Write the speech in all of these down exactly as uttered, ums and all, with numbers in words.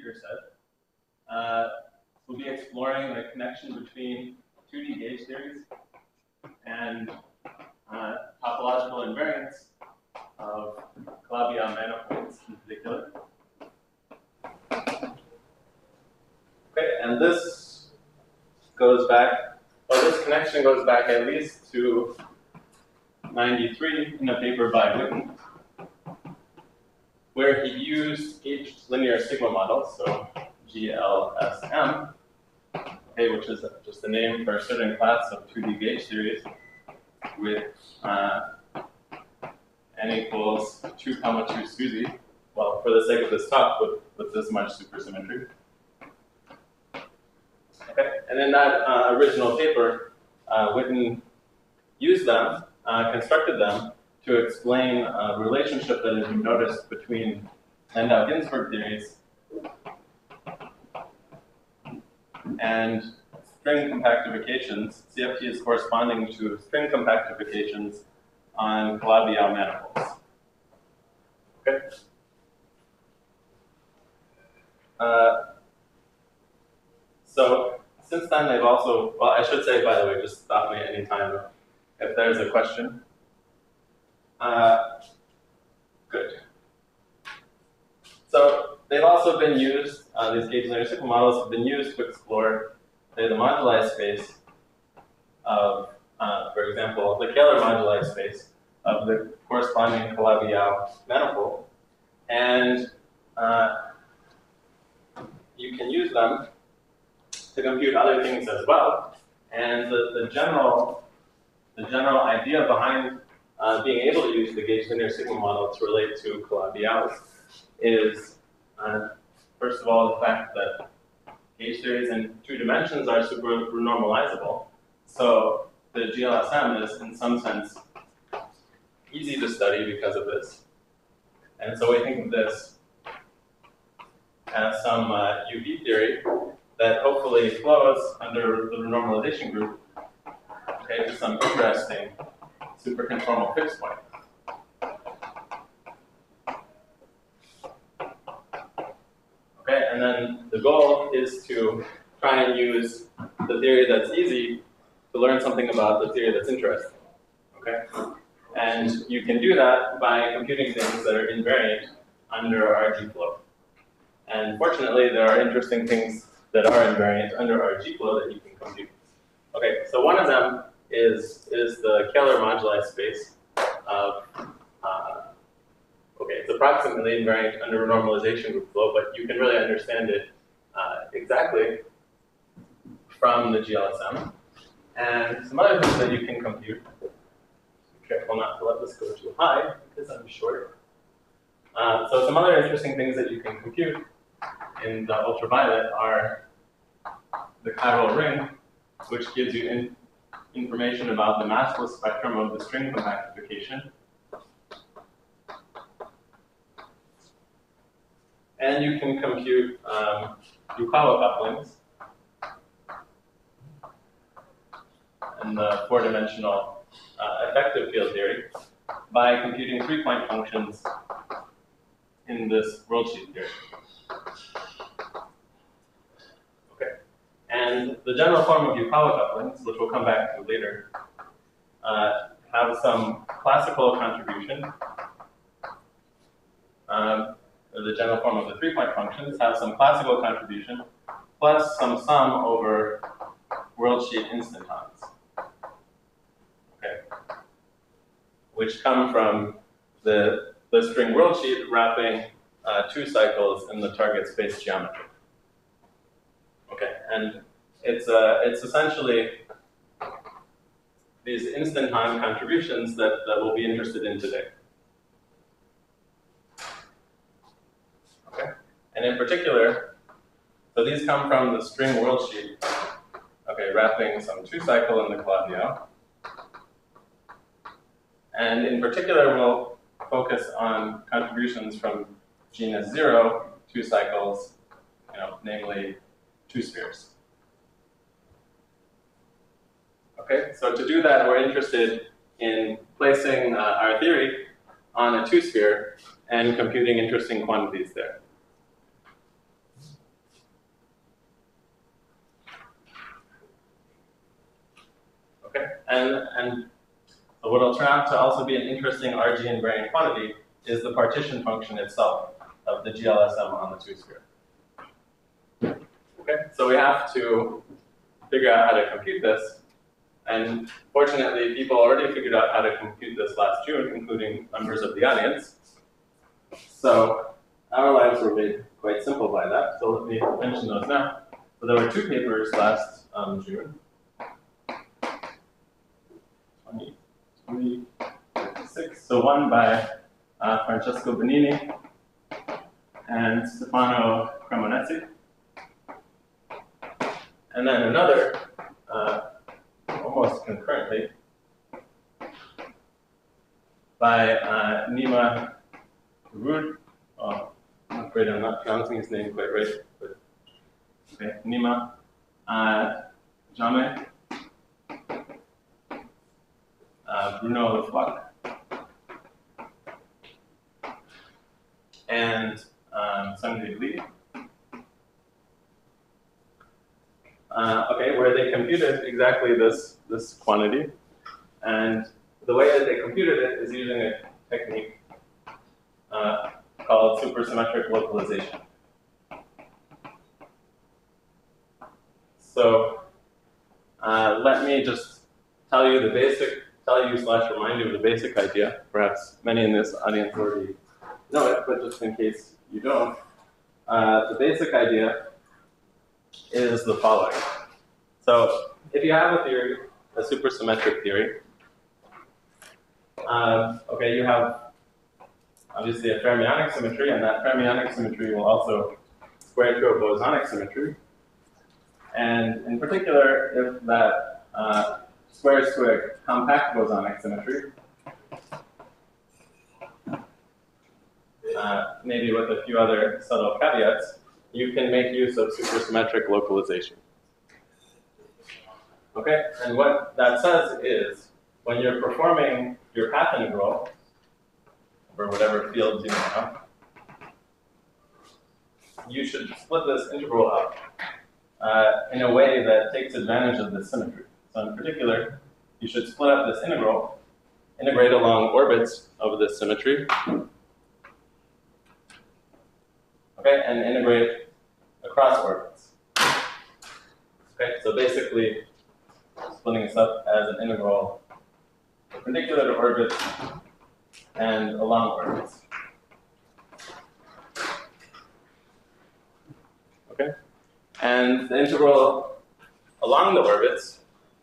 speaker set. Uh, we'll be exploring the connection between two D gauge theories and uh, topological invariance of Calabi-Yau manifolds in particular. Okay, and this goes back, well, this connection goes back at least to ninety-three in a paper by Witten, where he used gauged linear sigma models, so G L S M, okay, which is just the name for a certain class of two D gauge theories with uh, n equals two comma two SUSY. Well, for the sake of this talk, with, with this much supersymmetry. Okay, and in that uh, original paper, uh, Witten used them, uh, constructed them to explain a relationship that has been noticed between Landau-Ginzburg theories and string compactifications. C F T is corresponding to string compactifications on Calabi-Yau manifolds. Okay. Uh, so since then, they've also, well, I should say, by the way, just stop me anytime if there's a question. Uh, good. So they've also been used, uh, these gauge linear sigma models have been used to explore, say, the moduli space of, uh, for example, the Kähler moduli space of the corresponding Calabi-Yau manifold. And uh, you can use them to compute other things as well. And the, the general the general idea behind uh, being able to use the gauge linear sigma model to relate to Calabi-Yau is, uh, first of all, the fact that gauge theories in two dimensions are super normalizable. So the G L S M is, in some sense, easy to study because of this. And so we think of this as some uh, U V theory that hopefully flows under the renormalization group, okay, to some interesting superconformal fixed point. Okay, and then the goal is to try and use the theory that's easy to learn something about the theory that's interesting. Okay, and you can do that by computing things that are invariant under R G flow. And fortunately, there are interesting things that are invariant under R G flow that you can compute. Okay, so one of them is, is the Kähler moduli space of, uh, okay, it's approximately invariant under normalization group flow, but you can really understand it uh, exactly from the G L S M. And some other things that you can compute. Be careful not to let this go too high, because I'm short. Uh, so some other interesting things that you can compute in the ultraviolet are the chiral ring, which gives you in, information about the massless spectrum of the string compactification. And you can compute um, Yukawa couplings and the four-dimensional uh, effective field theory by computing three-point functions in this worldsheet theory. Okay, and the general form of Yukawa couplings, which we'll come back to later, uh, have some classical contribution. Um, the general form of the three-point functions have some classical contribution, plus some sum over worldsheet instantons, okay, which come from the, the string worldsheet wrapping uh, two cycles in the target space geometry. Okay, and it's, uh, it's essentially these instanton contributions that, that we'll be interested in today. Okay, and in particular, so these come from the string worldsheet, okay, wrapping some two cycle in the Calabi-Yau. And in particular, we'll focus on contributions from genus zero, two cycles, you know, namely two spheres. Okay, so to do that, we're interested in placing uh, our theory on a two-sphere and computing interesting quantities there. and, and what will turn out to also be an interesting R G invariant quantity is the partition function itself of the G L S M on the two-sphere. Okay, so we have to figure out how to compute this. And fortunately, people already figured out how to compute this last June, including members of the audience. So our lives were made quite simple by that. So let me mention those now. So there were two papers last um, June. twenty-three, fifty-six. So one by uh, Francesco Benini and Stefano Cremonesi. And then another, uh, almost concurrently, by uh, Nima Rud. Oh, I'm afraid I'm not pronouncing his name quite right. But okay, Nima uh, Jame, uh, Bruno Lefloc, and um, Sanjay Lee. Uh, okay, where they computed exactly this, this quantity. And the way that they computed it is using a technique uh, called supersymmetric localization. So uh, let me just tell you the basic, tell you slash remind you of the basic idea. Perhaps many in this audience already know it, but just in case you don't. Uh, the basic idea is the following. So if you have a theory, a supersymmetric theory, um, okay, you have obviously a fermionic symmetry, and that fermionic symmetry will also square to a bosonic symmetry. And in particular, if that uh, squares to a compact bosonic symmetry, uh, maybe with a few other subtle caveats, you can make use of supersymmetric localization. Okay, and what that says is, when you're performing your path integral over whatever fields you know, you should split this integral up uh, in a way that takes advantage of this symmetry. So in particular, you should split up this integral, integrate along orbits of this symmetry, okay, and integrate across orbits. Okay, so basically, splitting this up as an integral perpendicular to orbits and along orbits. Okay, and the integral along the orbits,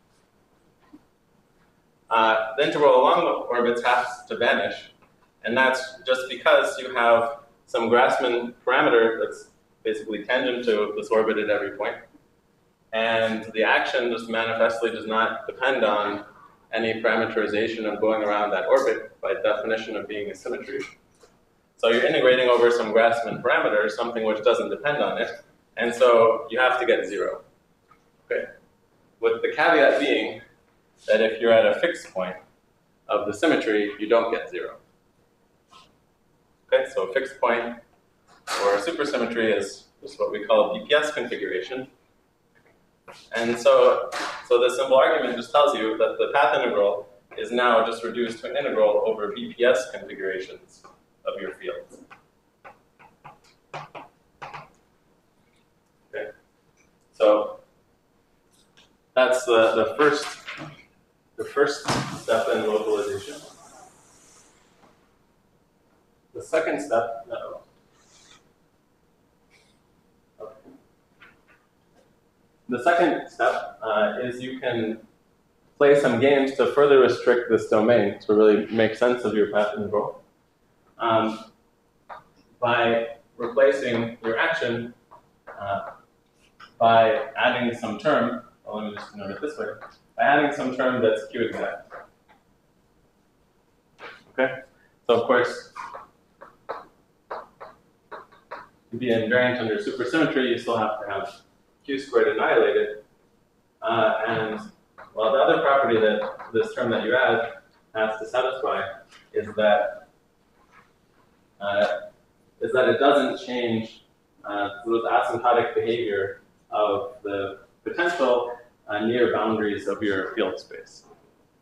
uh, the integral along the orbits has to vanish, and that's just because you have some Grassmann parameter that's basically tangent to this orbit at every point. And the action just manifestly does not depend on any parameterization of going around that orbit by definition of being a symmetry. So you're integrating over some Grassmann parameter, something which doesn't depend on it, and so you have to get zero. Okay? With the caveat being that if you're at a fixed point of the symmetry, you don't get zero. Okay, so a fixed point or a supersymmetry is just what we call a B P S configuration. And so, so the simple argument just tells you that the path integral is now just reduced to an integral over B P S configurations of your fields. Okay, so that's the, the first the first step in localization. The second step, no. Okay. The second step uh, is you can play some games to further restrict this domain to really make sense of your path integral um, by replacing your action uh, by adding some term. Well, let me just note it this way: by adding some term that's Q exact. Okay, so of course, to be invariant under supersymmetry, you still have to have Q squared annihilated. Uh, and well, the other property that this term that you add has to satisfy is that uh, is that it doesn't change uh, the asymptotic behavior of the potential uh, near boundaries of your field space.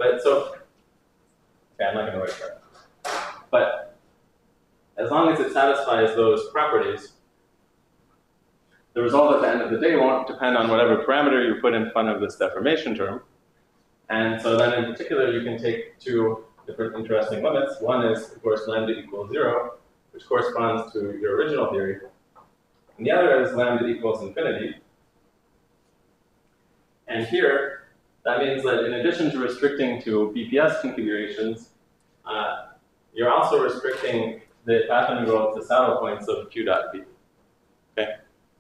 But so, okay, I'm not going to write that. But as long as it satisfies those properties, the result at the end of the day won't depend on whatever parameter you put in front of this deformation term. And so then in particular, you can take two different interesting limits. One is, of course, lambda equals zero, which corresponds to your original theory. And the other is lambda equals infinity. And here, that means that in addition to restricting to B P S configurations, uh, you're also restricting the path integral to saddle points of Q dot B. Okay?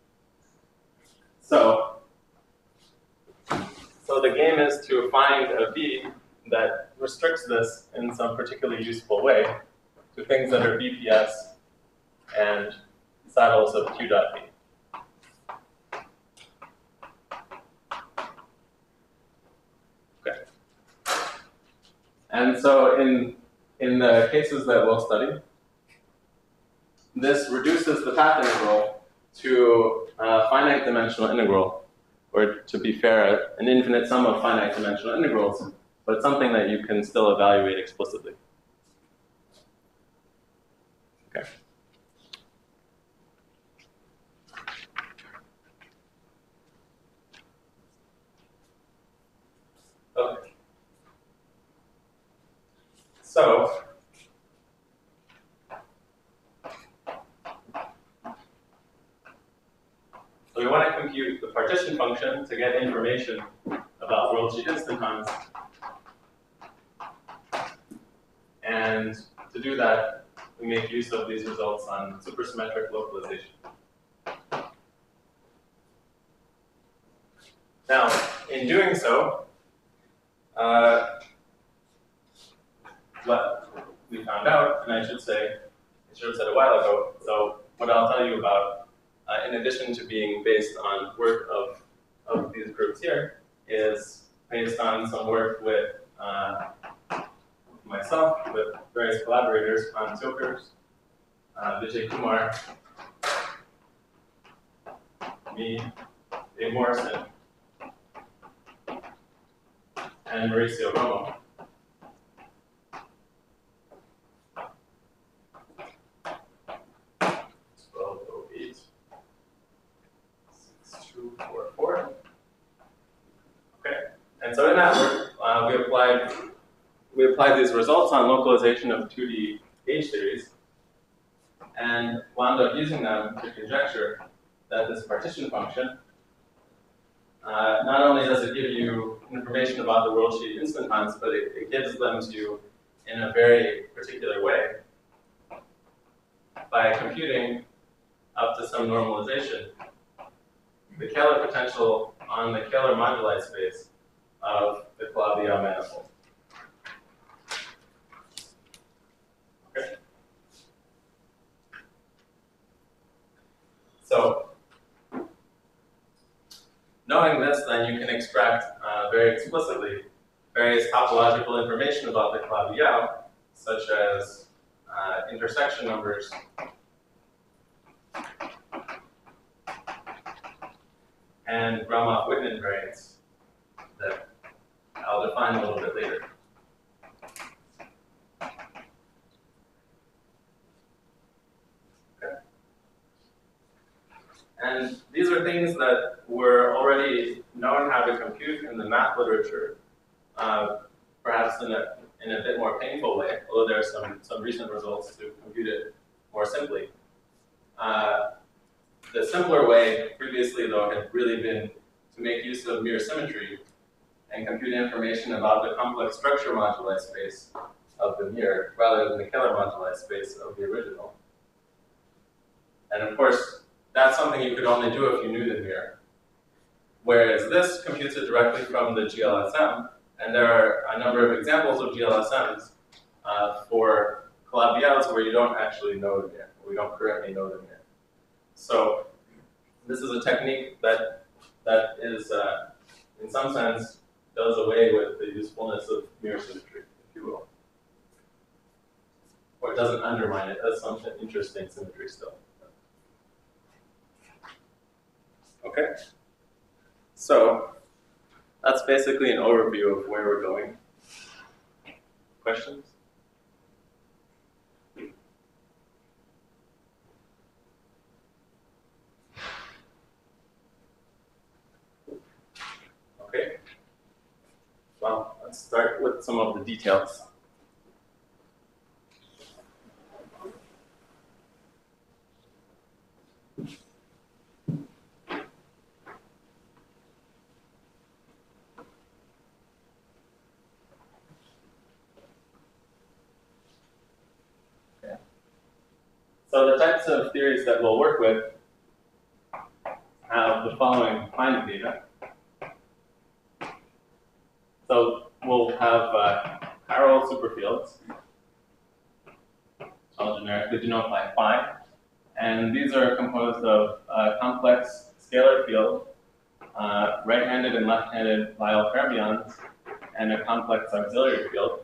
So, so the game is to find a V that restricts this in some particularly useful way to things that are B P S and saddles of Q dot B. Okay. And so in, in the cases that we'll study, this reduces the path integral to a finite dimensional integral, or to be fair, an infinite sum of finite dimensional integrals, but it's something that you can still evaluate explicitly. Okay. Okay. So, so we want to compute the partition function to get information about worldsheet instantons. And to do that, we make use of these results on supersymmetric localization. Now, in doing so, uh, what we found out, and I should say, I should have said a while ago, so what I'll tell you about, uh, in addition to being based on work of, of these groups here, is based on some work with uh, myself, with various collaborators, Hans Jokers, uh, Vijay Kumar, me, Dave Morrison, and Mauricio Romo. twelve oh eight, six two four four. Okay, and so in that work, uh, we applied we applied these results on localization of two D gauge theories, and wound up using them to conjecture that this partition function, uh, not only does it give you information about the worldsheet instantons, but it, it gives them to you in a very particular way by computing up to some normalization the Kähler potential on the Kähler moduli space of the Calabi-Yau manifold. Okay. So, knowing this, then you can extract uh, very explicitly various topological information about the Calabi-Yau, such as uh, intersection numbers and Gromov-Witten invariants that I'll define a little bit later. Okay. And these are things that were already known how to compute in the math literature, uh, perhaps in a, in a bit more painful way, although there are some, some recent results to compute it more simply. Uh, the simpler way previously, though, had really been to make use of mirror symmetry and compute information about the complex structure moduli space of the mirror rather than the Kähler moduli space of the original. And of course, that's something you could only do if you knew the mirror. Whereas this computes it directly from the G L S M, and there are a number of examples of G L S Ms uh, for Calabi-Yaus where you don't actually know the mirror, or we don't currently know the mirror. So this is a technique that that is, uh, in some sense, does away with the usefulness of mirror symmetry, if you will. Or it doesn't undermine it, it does some interesting symmetry still. Okay, so that's basically an overview of where we're going. Questions? Okay. Well, let's start with some of the details. Okay. So the types of theories that we'll work with have the following finding data. So we'll have uh, chiral superfields. I'll generically denote by phi. And these are composed of a complex scalar field, uh, right-handed and left-handed Lyell fermions, and a complex auxiliary field,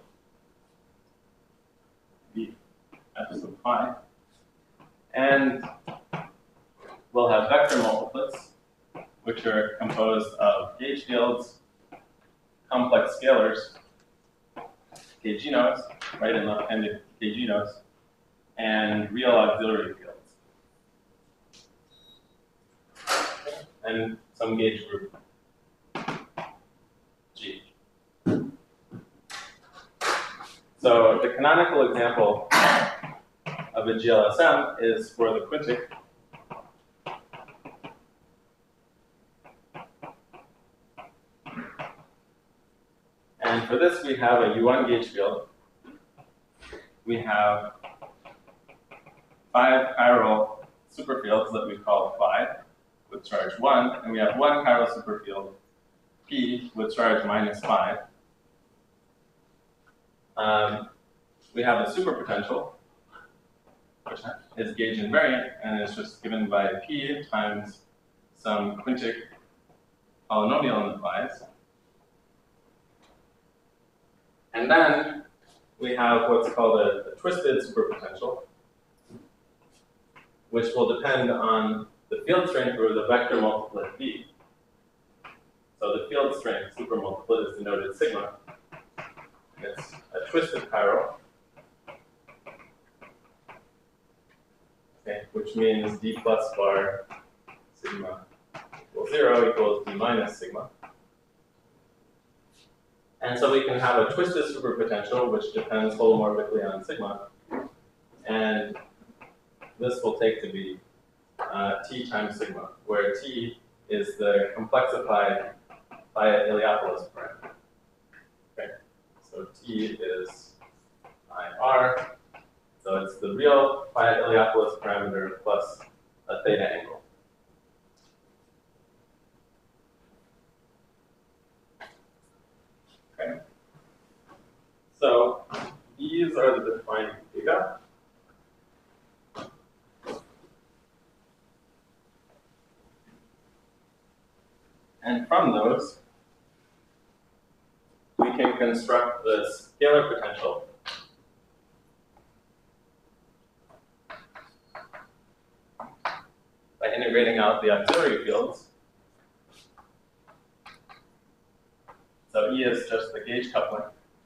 the f sub phi. And we'll have vector multiplets, which are composed of gauge fields, complex scalars, gauginos, right and left-handed gauginos, and real auxiliary fields. And some gauge group G. So the canonical example of a G L S M is for the quintic. And for this, we have a U one gauge field. We have five chiral superfields that we call phi with charge one, and we have one chiral superfield, P, with charge minus five. Um, we have a superpotential, which is gauge invariant, and is just given by P times some quintic polynomial in the phi's. And then we have what's called a, a twisted superpotential, which will depend on the field strength or the vector multiplet V. So the field strength supermultiplet is denoted sigma. It's a twisted chiral, okay, which means d plus bar sigma equals zero equals d minus sigma. And so we can have a twisted superpotential, which depends holomorphically on sigma. And this will take to be uh, t times sigma, where t is the complexified Phi Iliopolis parameter. Okay, so t is I r, so it's the real Phi Iliopolis parameter plus a theta angle. Okay, so these are the defined data. And from those, we can construct the scalar potential by integrating out the auxiliary fields. So E is just the gauge coupling.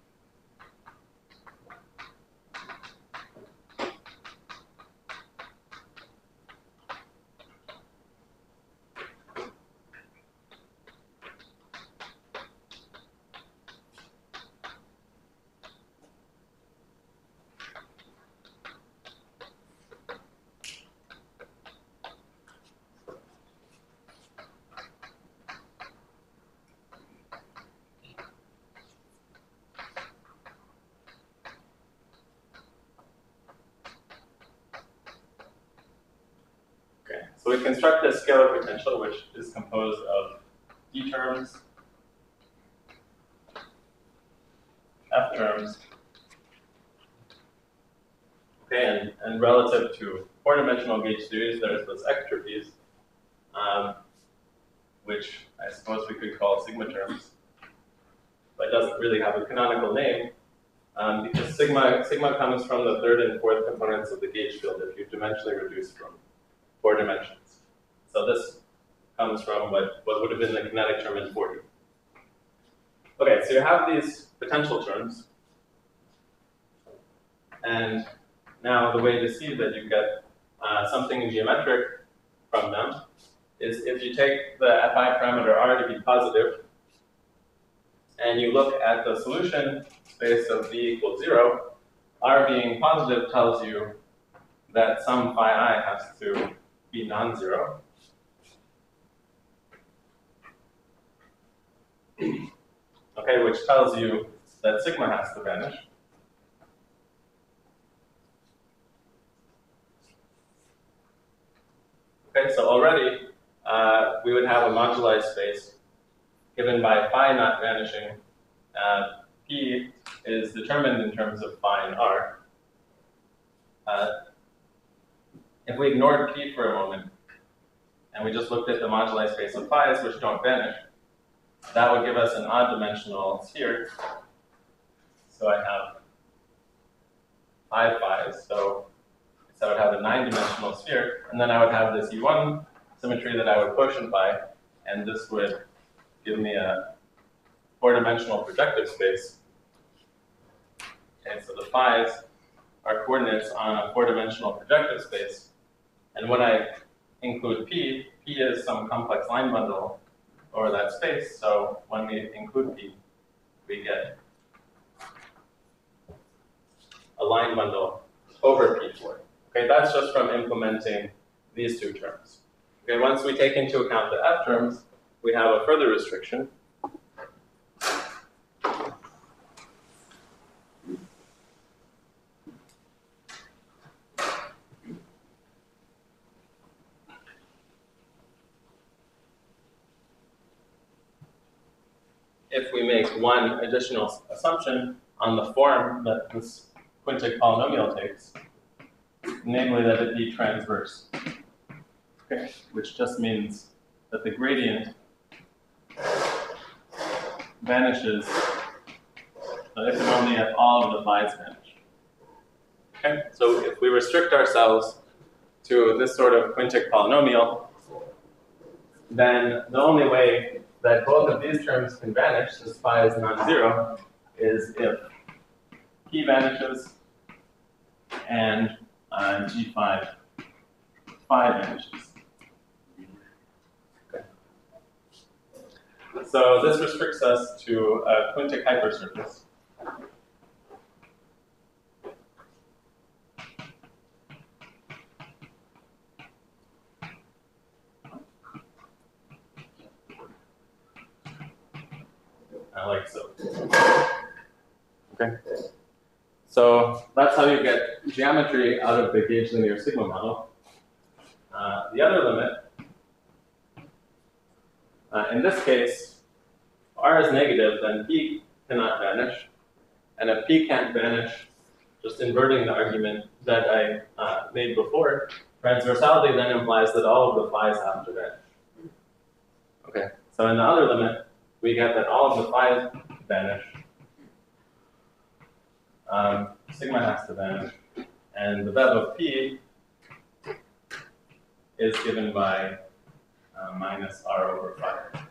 So we construct this scalar potential, which is composed of d terms, f terms, okay, and, and relative to four-dimensional gauge theories, there's this extra piece, um, which I suppose we could call sigma terms, but it doesn't really have a canonical name, um, because sigma sigma comes from the third and fourth components of the gauge field if you dimensionally reduce from four dimensions. So this comes from what, what would have been the kinetic term in four D. Okay, so you have these potential terms, And now the way to see that you get uh, something geometric from them is if you take the Fi parameter R to be positive, and you look at the solution space of V equals zero, R being positive tells you that some phi I has to be non-zero. Okay, which tells you that sigma has to vanish. Okay, so already uh, we would have a moduli space given by phi not vanishing. Uh, P is determined in terms of phi and R. Uh, if we ignored P for a moment, and we just looked at the moduli space of phi's, which don't vanish, that would give us an odd-dimensional sphere. So I have five phi's, so I would have a nine-dimensional sphere, and then I would have this U one symmetry that I would quotient and this would give me a four-dimensional projective space. Okay, so the phi's are coordinates on a four-dimensional projective space, and when I include P, P is some complex line bundle over that space, so when we include P, we get a line bundle over P four. Okay, that's just from implementing these two terms. Okay, once we take into account the F terms, we have a further restriction. If we make one additional assumption on the form that this quintic polynomial takes, namely that it be transverse, okay, which just means that the gradient vanishes uh, if and only if all of the phi's vanish. Okay, so if we restrict ourselves to this sort of quintic polynomial, then the only way that both of these terms can vanish, since phi is non-zero, is if P vanishes and uh, G five phi vanishes. Okay. So this restricts us to a quintic hypersurface. I like so. Okay. So that's how you get geometry out of the gauge linear sigma model. Uh, the other limit, uh, in this case, R is negative, then P cannot vanish. And if P can't vanish, just inverting the argument that I uh, made before, transversality then implies that all of the phi's have to vanish. Okay. So in the other limit, we get that all of the phi's vanish. Um, sigma has to vanish. And the V E B of P is given by uh, minus R over phi.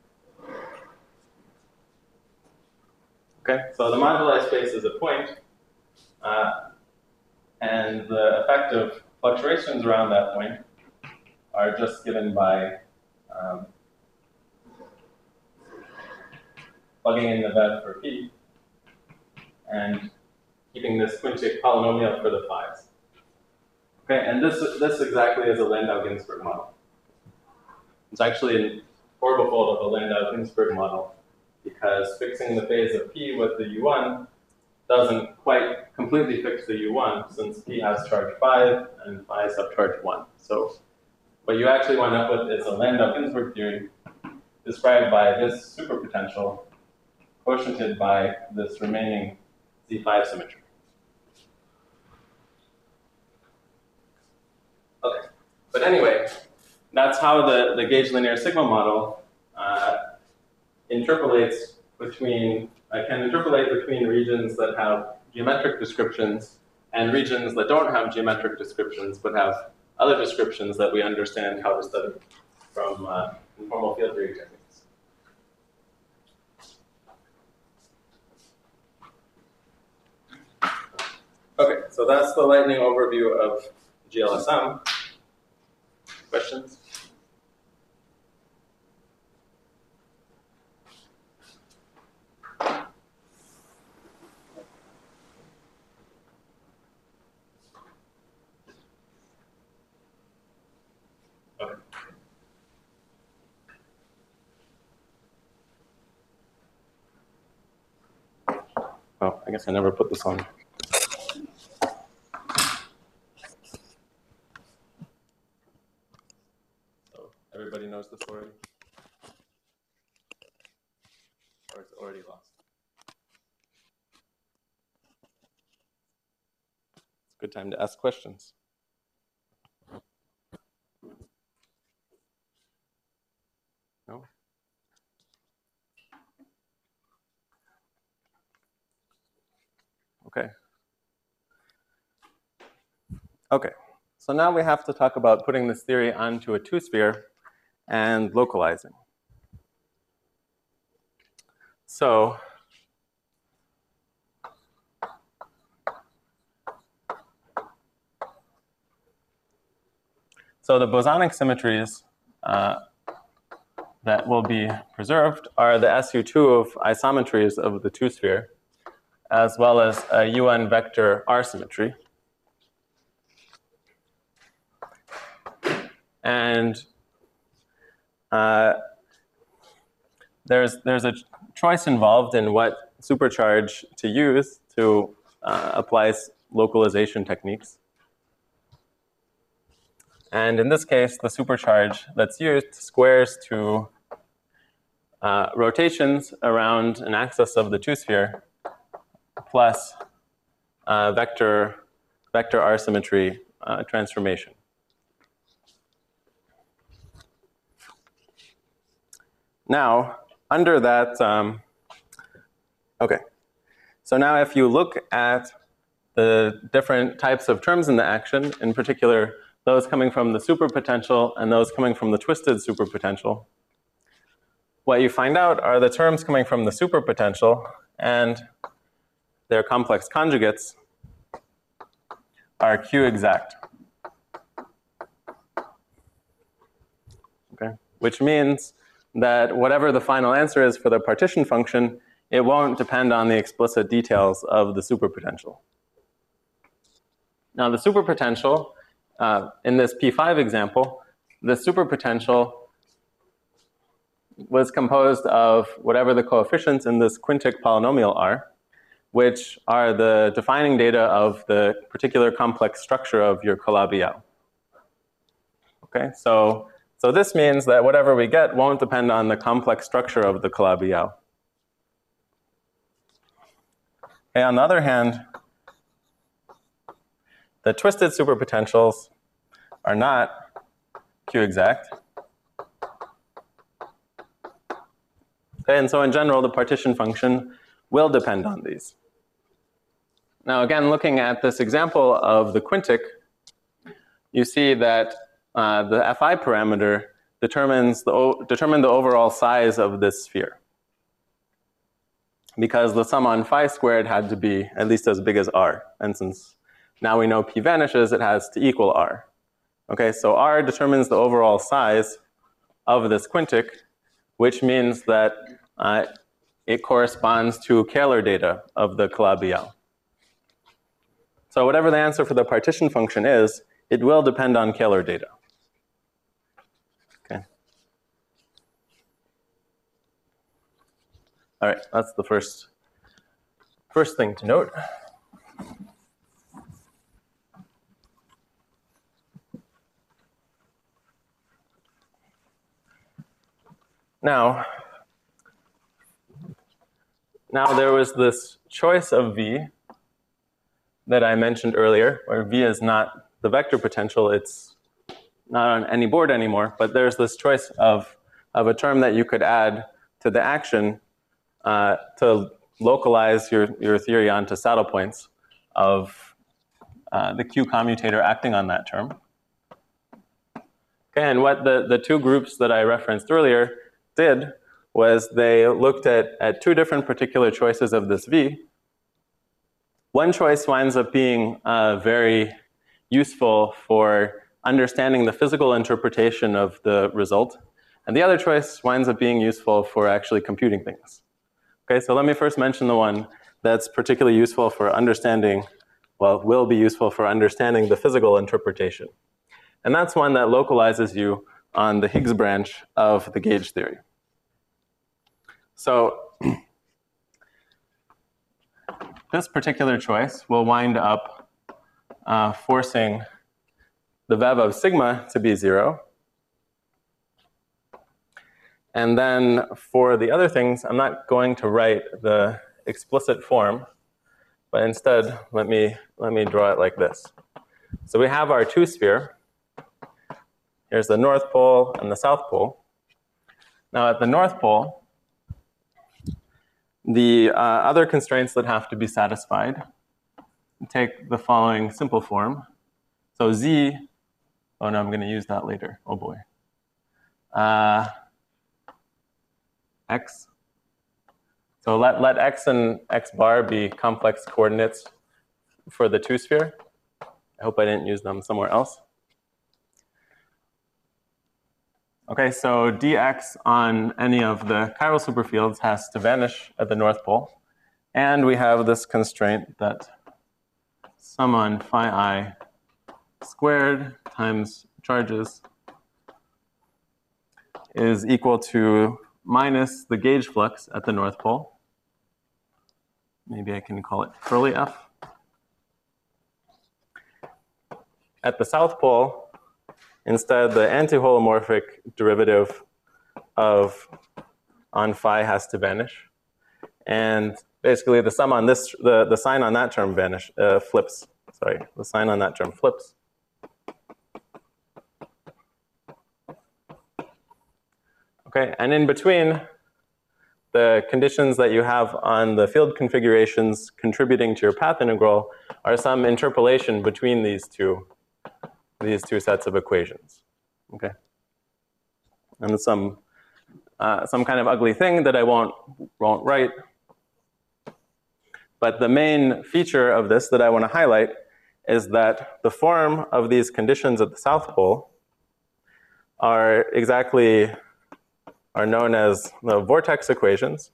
Okay, so the moduli space is a point, uh, and the effective fluctuations around that point are just given by um, plugging in the V E B for P and keeping this quintic polynomial for the phi's. Okay, and this this exactly is a Landau-Ginzburg model. It's actually an orbifold of a Landau-Ginzburg model because fixing the phase of P with the U one doesn't quite completely fix the U one since P has charge five and phi subcharge one. So what you actually wind up with is a Landau-Ginzburg theory described by this superpotential quotiented by this remaining Z five symmetry. Okay, but anyway, that's how the, the gauge linear sigma model uh, interpolates between, uh, can interpolate between regions that have geometric descriptions and regions that don't have geometric descriptions but have other descriptions that we understand how to study from uh, informal field theory techniques. Okay, so that's the lightning overview of G L S M. Questions? Okay. Oh, I guess I never put this on. So everybody knows this already? Or it's already lost? It's a good time to ask questions. No? Okay. Okay. So now we have to talk about putting this theory onto a two-sphere and localizing. So So the bosonic symmetries uh, that will be preserved are the S U two of isometries of the two-sphere, as well as a U N vector R symmetry. And uh, there's, there's a choice involved in what supercharge to use to uh, apply localization techniques. And in this case, the supercharge that's used squares to uh, rotations around an axis of the two-sphere plus uh, vector, vector R symmetry uh, transformation. Now, under that, um, okay. So now if you look at the different types of terms in the action, in particular, those coming from the superpotential and those coming from the twisted superpotential, what you find out are the terms coming from the superpotential and their complex conjugates are Q exact. Okay, which means that whatever the final answer is for the partition function, it won't depend on the explicit details of the superpotential. Now the superpotential, uh, in this P five example, the superpotential was composed of whatever the coefficients in this quintic polynomial are, which are the defining data of the particular complex structure of your Calabi-Yau. Okay, so, so this means that whatever we get won't depend on the complex structure of the Calabi-Yau. Okay, on the other hand, the twisted superpotentials are not Q exact. Okay, and so in general, the partition function will depend on these. Now again, looking at this example of the quintic, you see that uh, the Fi parameter determines the, determine the overall size of this sphere. Because the sum on phi squared had to be at least as big as R. And since now we know P vanishes, it has to equal R. Okay, so R determines the overall size of this quintic, which means that uh, it corresponds to Kähler data of the Calabi-Yau. So whatever the answer for the partition function is, it will depend on Kähler data. Okay. All right, that's the first, first thing to note. Now, now there was this choice of V that I mentioned earlier, where V is not the vector potential, it's not on any board anymore, but there's this choice of, of a term that you could add to the action uh, to localize your, your theory onto saddle points of uh, the Q commutator acting on that term. Okay, and what the, the two groups that I referenced earlier did was they looked at, at two different particular choices of this V. one choice winds up being uh, very useful for understanding the physical interpretation of the result, and the other choice winds up being useful for actually computing things. Okay, so let me first mention the one that's particularly useful for understanding, well, will be useful for understanding the physical interpretation. And that's one that localizes you on the Higgs branch of the gauge theory. So this particular choice will wind up uh, forcing the V E V of sigma to be zero. And then for the other things, I'm not going to write the explicit form, but instead, let me, let me draw it like this. So we have our two-sphere. Here's the North Pole and the South Pole. Now at the North Pole, the uh, other constraints that have to be satisfied take the following simple form. So z, oh no, I'm going to use that later. Oh boy. Uh, x. So let, let x and x bar be complex coordinates for the two-sphere. I hope I didn't use them somewhere else. Okay, so dx on any of the chiral superfields has to vanish at the North Pole. And we have this constraint that sum on phi I squared times charges is equal to minus the gauge flux at the North Pole. Maybe I can call it curly F. At the South Pole, instead, the anti-holomorphic derivative of on phi has to vanish. And basically, the sum on this, the, the sign on that term vanish, uh, flips. Sorry, the sign on that term flips. Okay, and in between, the conditions that you have on the field configurations contributing to your path integral are some interpolation between these two, these two sets of equations. Okay, and some uh, some kind of ugly thing that I won't won't write. But the main feature of this that I want to highlight is that the form of these conditions at the South Pole are exactly are known as the vortex equations.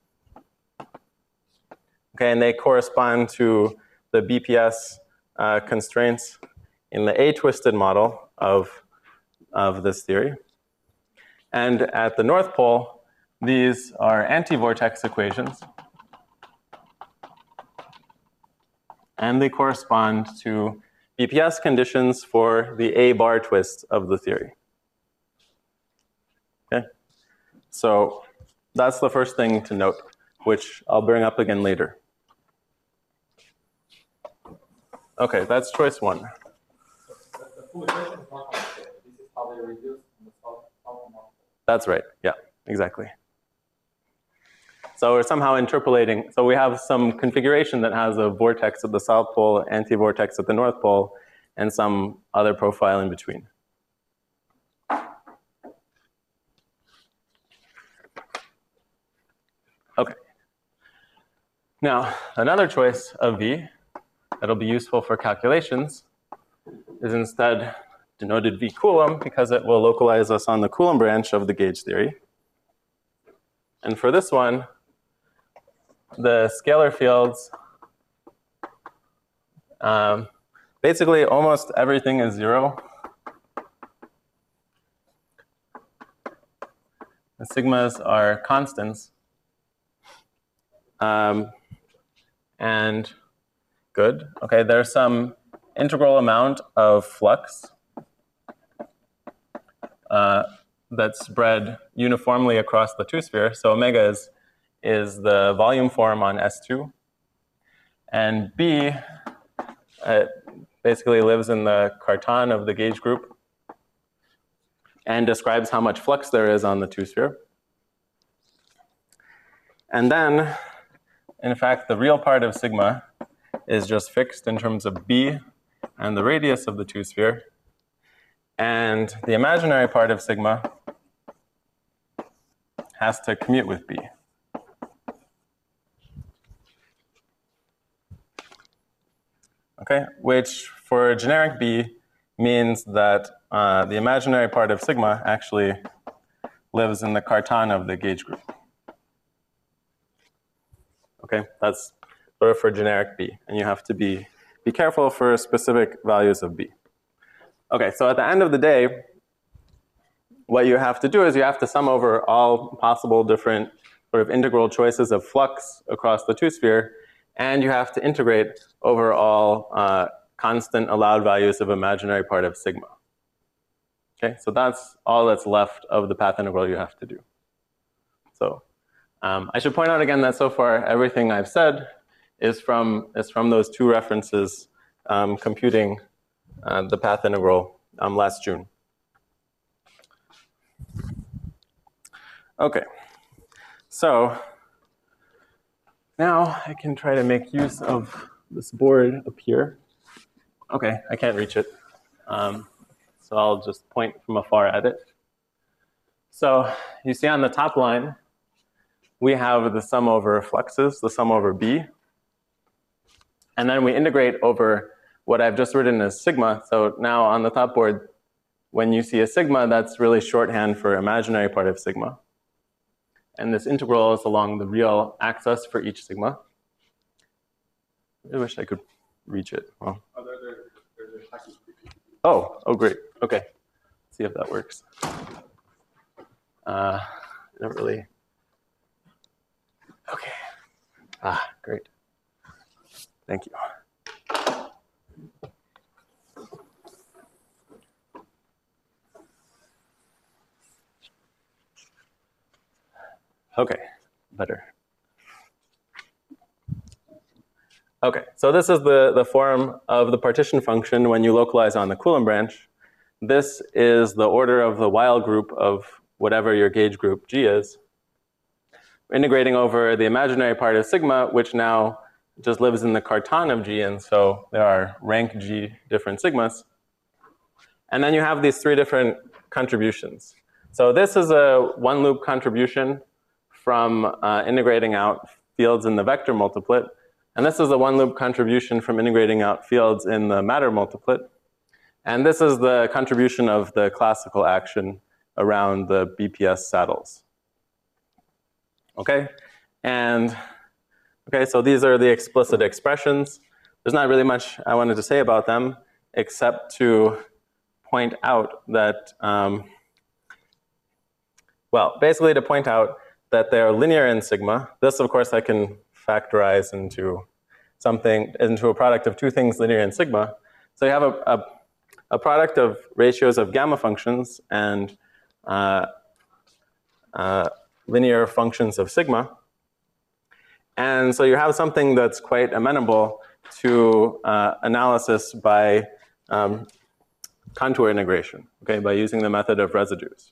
Okay, and they correspond to the B P S uh, constraints in the A-twisted model of, of this theory. And at the North Pole, these are anti-vortex equations. And they correspond to B P S conditions for the A-bar twist of the theory. Okay? So that's the first thing to note, which I'll bring up again later. Okay, that's choice one. That's right, yeah, exactly. So we're somehow interpolating. So we have some configuration that has a vortex at the South Pole, anti-vortex at the North Pole, and some other profile in between. Okay. Now, another choice of V that'll be useful for calculations is instead denoted V Coulomb, because it will localize us on the Coulomb branch of the gauge theory. And for this one, the scalar fields, um, basically almost everything is zero. The sigmas are constants. Um, and good. Okay, there's some integral amount of flux uh, that's spread uniformly across the two-sphere. So omega is, is the volume form on S two. And B uh, basically lives in the Cartan of the gauge group and describes how much flux there is on the two-sphere. And then, in fact, the real part of sigma is just fixed in terms of B and the radius of the two-sphere. And the imaginary part of sigma has to commute with B. okay, which for generic B means that uh, the imaginary part of sigma actually lives in the Cartan of the gauge group. Okay, that's sort of for generic B, and you have to be, be careful for specific values of B. Okay, so at the end of the day, what you have to do is you have to sum over all possible different sort of integral choices of flux across the two-sphere, and you have to integrate over all uh, constant allowed values of imaginary part of sigma. Okay, so that's all that's left of the path integral you have to do. So um, I should point out again that so far everything I've said is from, is from those two references um, computing uh, the path integral um, last June. Okay, so now I can try to make use of this board up here. Okay, I can't reach it. Um, so I'll just point from afar at it. So you see on the top line, we have the sum over fluxes, the sum over B. And then we integrate over what I've just written as sigma. So now on the top board, when you see a sigma, that's really shorthand for imaginary part of sigma. And this integral is along the real axis for each sigma. I wish I could reach it. Well. Oh, there, there, there's a hockey stick. Oh, oh, great. Okay. Let's see if that works. Uh, not really. Okay. Ah, great. Thank you. Okay, better. Okay, so this is the, the form of the partition function when you localize on the Coulomb branch. This is the order of the Weyl group of whatever your gauge group G is. We're integrating over the imaginary part of sigma, which now just lives in the Cartan of G, and so there are rank G different sigmas. And then you have these three different contributions. So this is a one loop contribution from uh, integrating out fields in the vector multiplet. And this is a one loop contribution from integrating out fields in the matter multiplet. And this is the contribution of the classical action around the B P S saddles. Okay? And okay, so these are the explicit expressions. There's not really much I wanted to say about them except to point out that, um, well, basically to point out that they're linear in sigma. This, of course, I can factorize into something, into a product of two things linear in sigma. So you have a, a, a product of ratios of gamma functions and uh, uh, linear functions of sigma. And so you have something that's quite amenable to uh, analysis by um, contour integration, okay, by using the method of residues.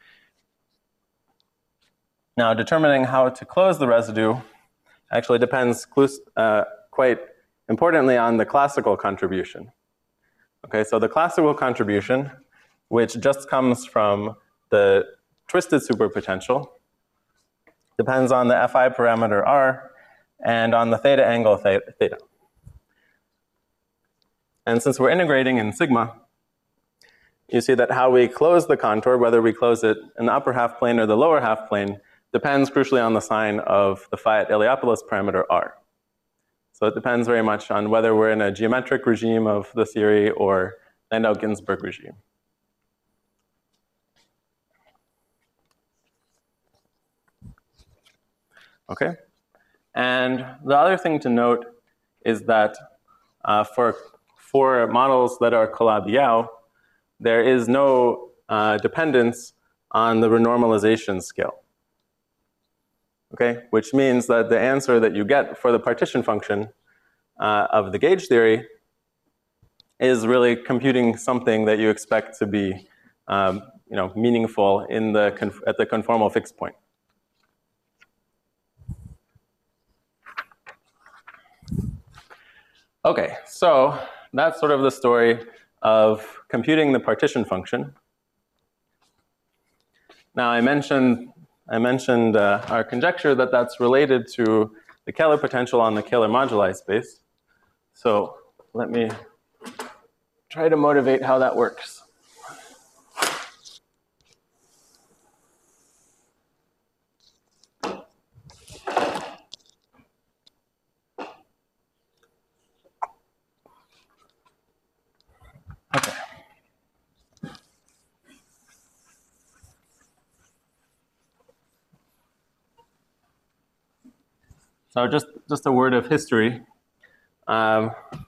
Now, determining how to close the residue actually depends uh, quite importantly on the classical contribution. Okay, so the classical contribution, which just comes from the twisted superpotential, depends on the Fi parameter R and on the theta angle theta. And since we're integrating in sigma, you see that how we close the contour, whether we close it in the upper half plane or the lower half plane, depends crucially on the sign of the Fiat Iliopoulos parameter R. So it depends very much on whether we're in a geometric regime of the theory or Landau-Ginzburg regime. Okay? And the other thing to note is that uh, for, for models that are Calabi-Yau, there is no uh, dependence on the renormalization scale. Okay, which means that the answer that you get for the partition function uh, of the gauge theory is really computing something that you expect to be, um, you know, meaningful in the conf at the conformal fixed point. Okay, so that's sort of the story of computing the partition function. Now, I mentioned. I mentioned uh, our conjecture that that's related to the Kähler potential on the Kähler moduli space. So let me try to motivate how that works. Okay. So just, just a word of history. Um,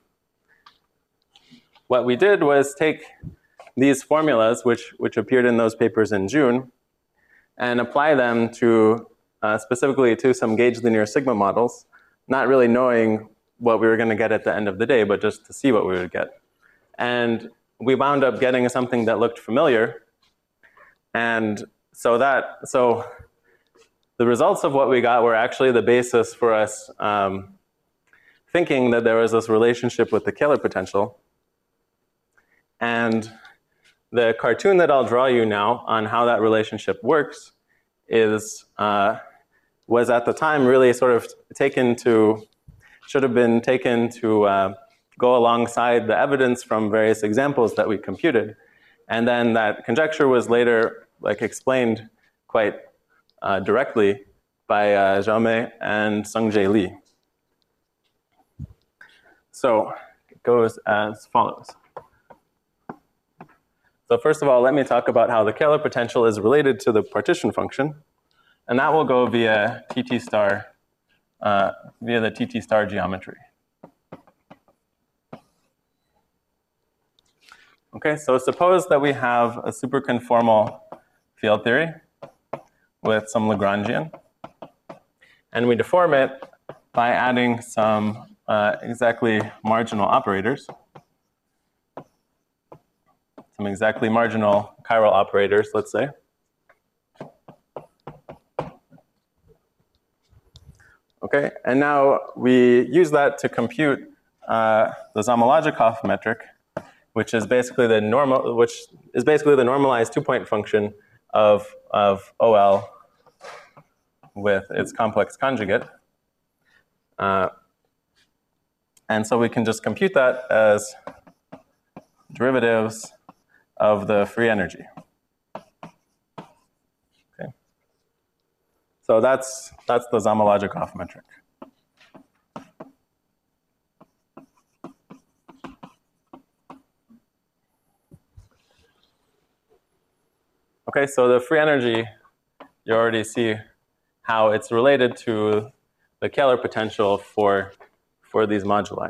what we did was take these formulas, which, which appeared in those papers in June, and apply them to uh, specifically to some gauge linear sigma models, not really knowing what we were going to get at the end of the day, but just to see what we would get. And we wound up getting something that looked familiar. And so that, so the results of what we got were actually the basis for us um, thinking that there was this relationship with the Kähler potential. And the cartoon that I'll draw you now on how that relationship works is, uh, was at the time really sort of taken to, should have been taken to uh, go alongside the evidence from various examples that we computed. And then that conjecture was later like explained quite uh, directly by uh, Jaume and Sungjae Lee. So it goes as follows. So first of all, let me talk about how the Kähler potential is related to the partition function. And that will go via T T star, uh, via the T T star geometry. Okay, so suppose that we have a superconformal field theory with some Lagrangian. And we deform it by adding some uh, exactly marginal operators. Some exactly marginal chiral operators, let's say. Okay, and now we use that to compute uh, the Zamolodchikov metric, which is basically the normal, which is basically the normalized two-point function of of O L with its complex conjugate. Uh, and so we can just compute that as derivatives of the free energy. Okay. So that's that's the Zamolodchikov metric. Okay, so the free energy, you already see how it's related to the Kähler potential for, for these moduli.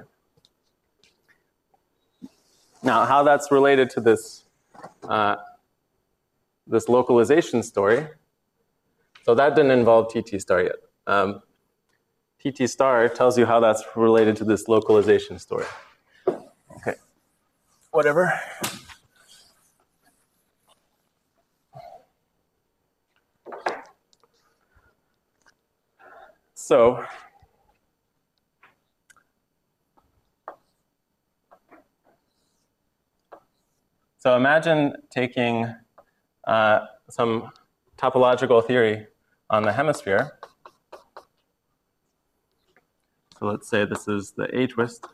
Now, how that's related to this, uh, this localization story, so that didn't involve T T star yet. Um, T T star tells you how that's related to this localization story. Okay, whatever. So, so imagine taking uh, some topological theory on the hemisphere. So let's say this is the A twist.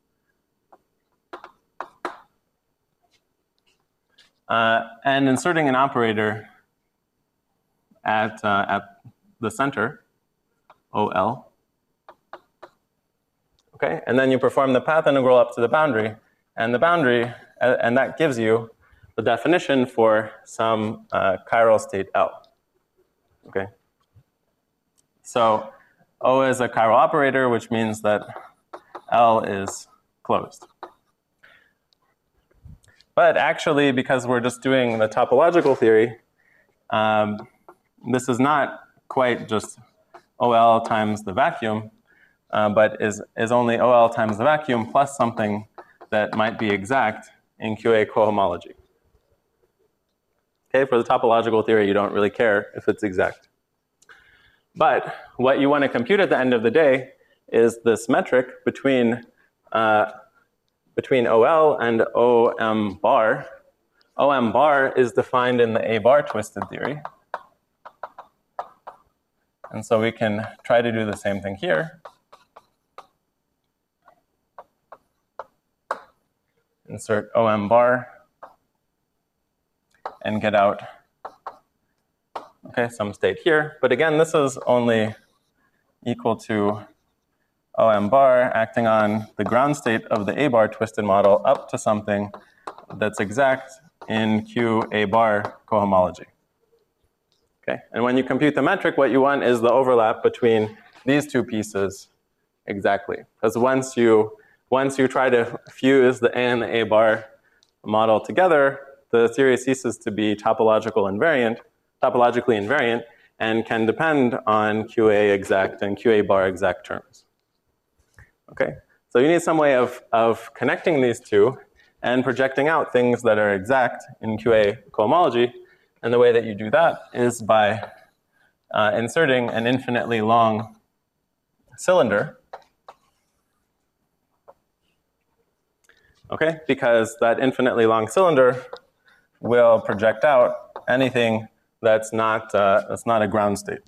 Uh, and inserting an operator at, uh, at the center, O L. Okay, and then you perform the path integral up to the boundary, and the boundary, and that gives you the definition for some uh, chiral state L. Okay, so O is a chiral operator, which means that L is closed. But actually, because we're just doing the topological theory, um, this is not quite just O L times the vacuum, uh, but is, is only O L times the vacuum plus something that might be exact in Q A cohomology. Okay, for the topological theory, you don't really care if it's exact. But what you want to compute at the end of the day is this metric between, uh, between O L and O M bar. O M bar is defined in the A bar twisted theory. And so we can try to do the same thing here. insert O M bar, and get out, okay, some state here. But again, this is only equal to O M bar acting on the ground state of the A bar twisted model up to something that's exact in Q A bar cohomology. Okay, and when you compute the metric, what you want is the overlap between these two pieces exactly. Because once you once you try to fuse the A and the A bar model together, the theory ceases to be topological invariant, topologically invariant, and can depend on Q A exact and Q A bar exact terms. Okay, so you need some way of, of connecting these two and projecting out things that are exact in Q A cohomology. And the way that you do that is by uh, inserting an infinitely long cylinder. Okay, because that infinitely long cylinder will project out anything that's not, uh, that's not a ground state.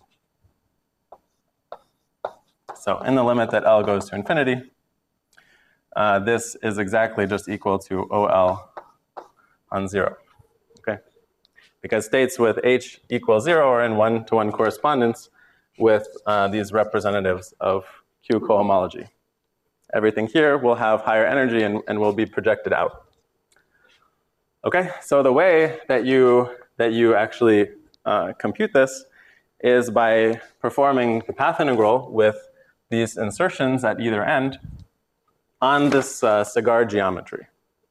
So in the limit that L goes to infinity, uh, this is exactly just equal to O L on zero. Okay, because states with H equals zero are in one-to-one correspondence with uh, these representatives of Q cohomology. Everything here will have higher energy and, and will be projected out. Okay, so the way that you that you actually uh, compute this is by performing the path integral with these insertions at either end on this uh, cigar geometry.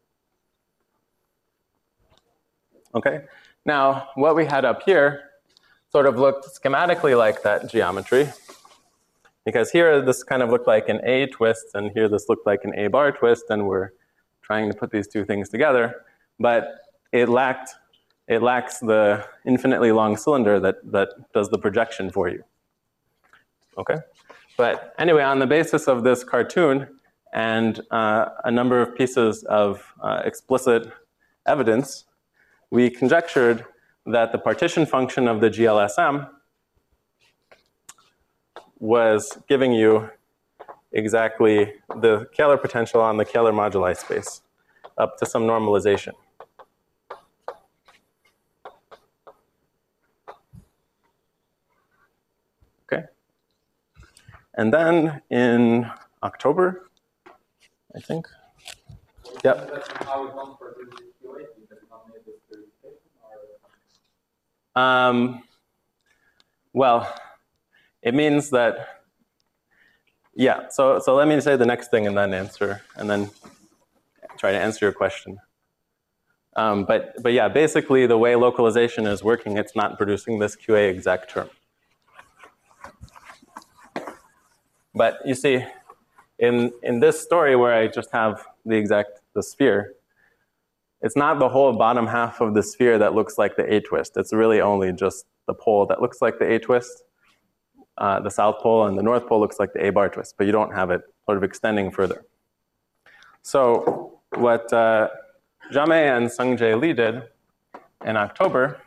Okay, now what we had up here sort of looked schematically like that geometry, because here this kind of looked like an A twist, and here this looked like an A bar twist, and we're trying to put these two things together, but it lacked it lacks the infinitely long cylinder that that does the projection for you. Okay, but anyway, on the basis of this cartoon and uh, a number of pieces of uh, explicit evidence, we conjectured that the partition function of the G L S M was giving you exactly the Kähler potential on the Kähler moduli space up to some normalization. Okay. And then in October, I think. Yep. Um, well, it means that, yeah, so, so let me say the next thing and then answer, and then try to answer your question. Um, but, but yeah, basically the way localization is working, it's not producing this Q A exact term. But you see, in, in this story where I just have the exact, the sphere, it's not the whole bottom half of the sphere that looks like the A twist. It's really only just the pole that looks like the A twist. Uh, the south pole and the north pole looks like the A bar twist, but you don't have it sort of extending further. So what uh, Jamei and Sungjae Lee did in October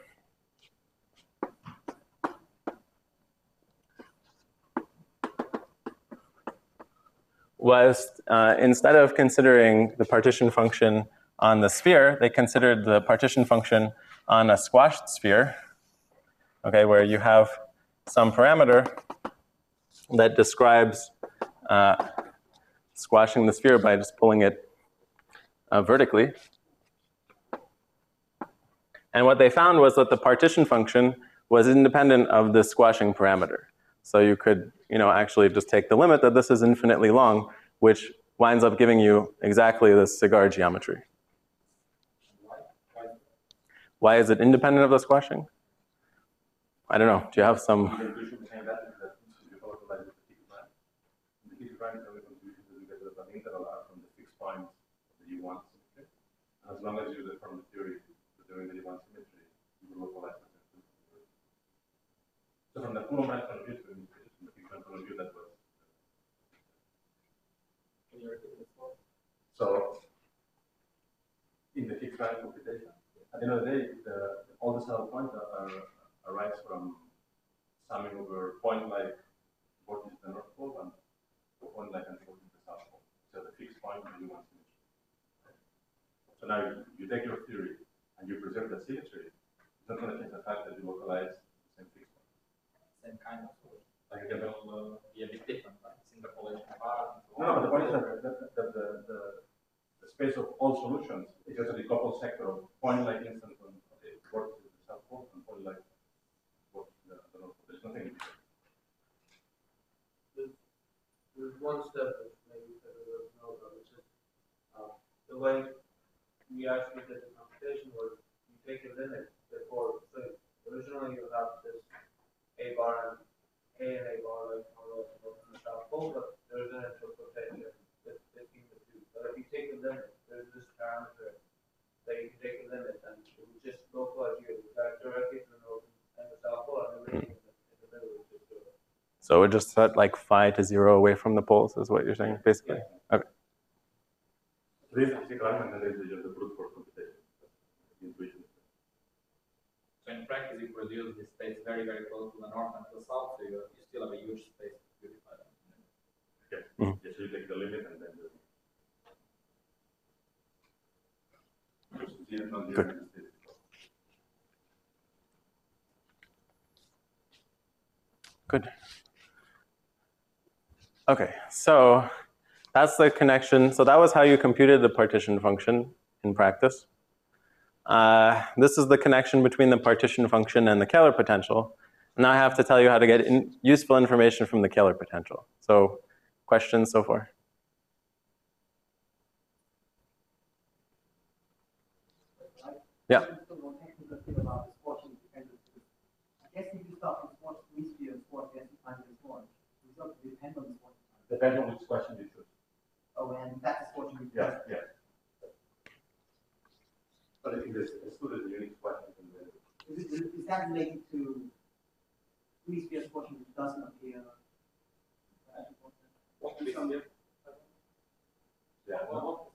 was uh, instead of considering the partition function on the sphere, they considered the partition function on a squashed sphere, okay, where you have some parameter that describes uh, squashing the sphere by just pulling it uh, vertically. And what they found was that the partition function was independent of the squashing parameter. So you could, you know, actually just take the limit that this is infinitely long, which winds up giving you exactly this cigar geometry. Why is it independent of the squashing? I don't know. Do you have some? As long as you from the theory doing the one symmetry, you will localize it. So from the Coulomb point of view, from the different point of view, that was. Can you repeat this one? So in the fixed rank computation, at the end of the day, the, all the saddle points are, are arise from summing over point like what is the north pole and the point like and what is the south pole. So the fixed point is the one symmetry. So now you, you take your theory and you preserve the symmetry. It's not going to change the fact that you localize the same fixed point. Same kind of solution. Like It will uh, be a bit different, like interpolation bar. And so no, no, but the point is that, that, that the, the, the space of all solutions is just a decoupled sector of point-like instant on okay, works with the south pole and point-like works with the north pole. There's nothing. There's, there's one step that maybe everyone knows of, which is uh, the way we actually did the computation was you take a limit before. So originally you have this a bar and a and a bar like on the, on the south pole, but there's an interpretation between the two. But if you take a limit, there's this parameter that you can take a limit and it will just localize you back directly to the north and the south pole, and everything in the, in the middle is just zero. So it just set like phi to zero away from the poles is what you're saying, basically? Yeah. Okay. There is a physical argument and there is just the brute force computation. Intuition. So in practice, you produce this space very, very close to the north and to the south, so you, you still have a huge space to beautify them. Okay. Mhm. Yes, you take the limit and then the Good. Good. Okay, so that's the connection. So that was how you computed the partition function in practice. Uh, this is the connection between the partition function and the Kähler potential. Now I have to tell you how to get in useful information from the Kähler potential. So questions so far? Yeah. I guess if you start with what we see as what the time is one, the result will depend on the spot. Depends on which question you choose. Oh, and that's what you Yes, yes. But I think this is still a unique question. Is, it, is that related to we see as portion which doesn't appear? What do we see here? Yeah. No,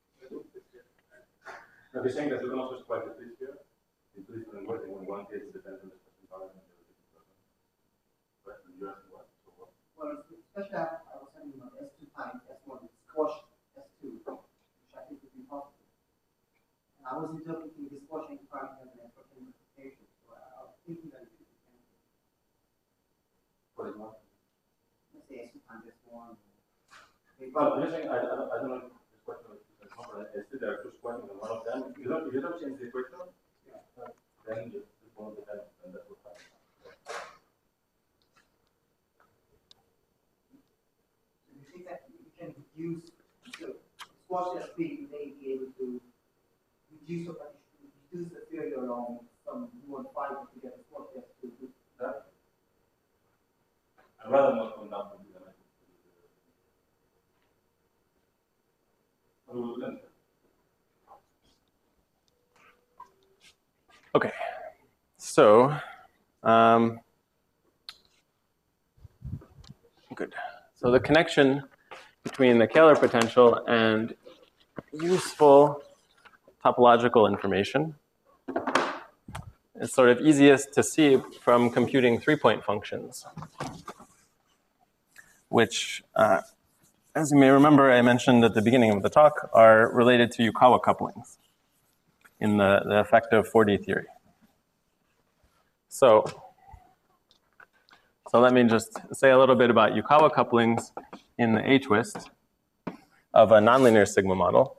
they're saying that you can also split the three here in two different ways. When one case depends on the special power and the other different person. Right? And you ask what? So what? Well, especially I was saying about S two times S one, it's squash S two, which I think would be possible. And I was interpreting this squashing part as an interpretation, so I was thinking that it could be cancelled. What is what? Let's say S two times S one. Well, you're saying I, I, don't, I don't know if this question is common. I still there are two questions and one of them. If you don't, if you don't change the equation, yeah, then you just one of the them and that will happen. You think that you can reduce, so squash S three, you may be able to reduce or reduce the failure along some one five to get a squash S two. Yeah. I'd rather not come down to the Okay, so um, good. So the connection between the Kähler potential and useful topological information is sort of easiest to see from computing three-point functions, which, uh, as you may remember, I mentioned at the beginning of the talk, are related to Yukawa couplings in the, the effective four D theory. So, so let me just say a little bit about Yukawa couplings in the H-twist of a nonlinear sigma model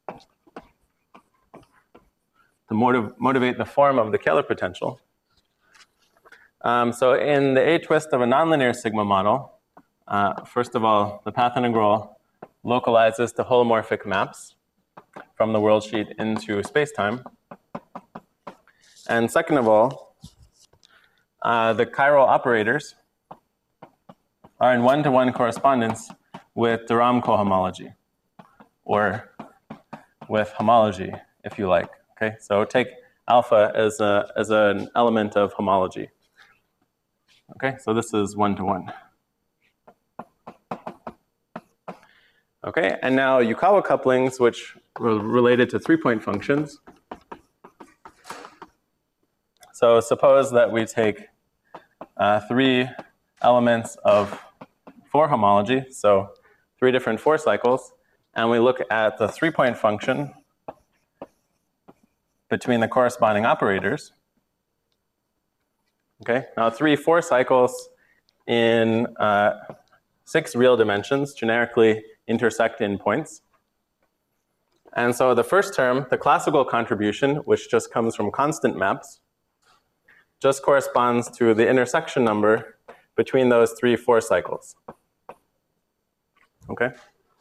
to motiv motivate the form of the Kähler potential. Um, so in the H-twist of a nonlinear sigma model, uh, first of all, the path integral localizes to holomorphic maps from the world sheet into space-time. And second of all, uh, the chiral operators are in one-to-one correspondence with de Rham cohomology, or with homology, if you like. Okay, so take alpha as a as an element of homology. Okay, so this is one-to-one. Okay, and now Yukawa couplings, which were related to three-point functions. So suppose that we take uh, three elements of four homology, so three different four cycles, and we look at the three-point function between the corresponding operators. Okay, now three, four cycles in uh, six real dimensions generically intersect in points. And so the first term, the classical contribution, which just comes from constant maps, just corresponds to the intersection number between those three, four cycles. Okay?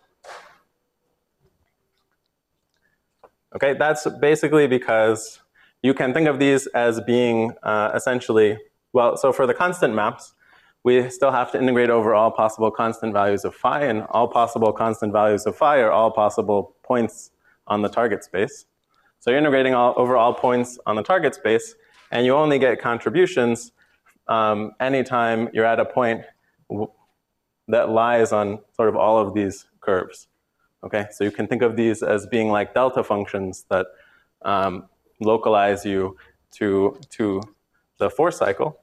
Okay, that's basically because you can think of these as being uh, essentially, well, so for the constant maps, we still have to integrate over all possible constant values of phi, and all possible constant values of phi are all possible points on the target space. So you're integrating all, over all points on the target space, and you only get contributions um, anytime you're at a point w that lies on sort of all of these curves. Okay, so you can think of these as being like delta functions that um, localize you to, to the four cycle.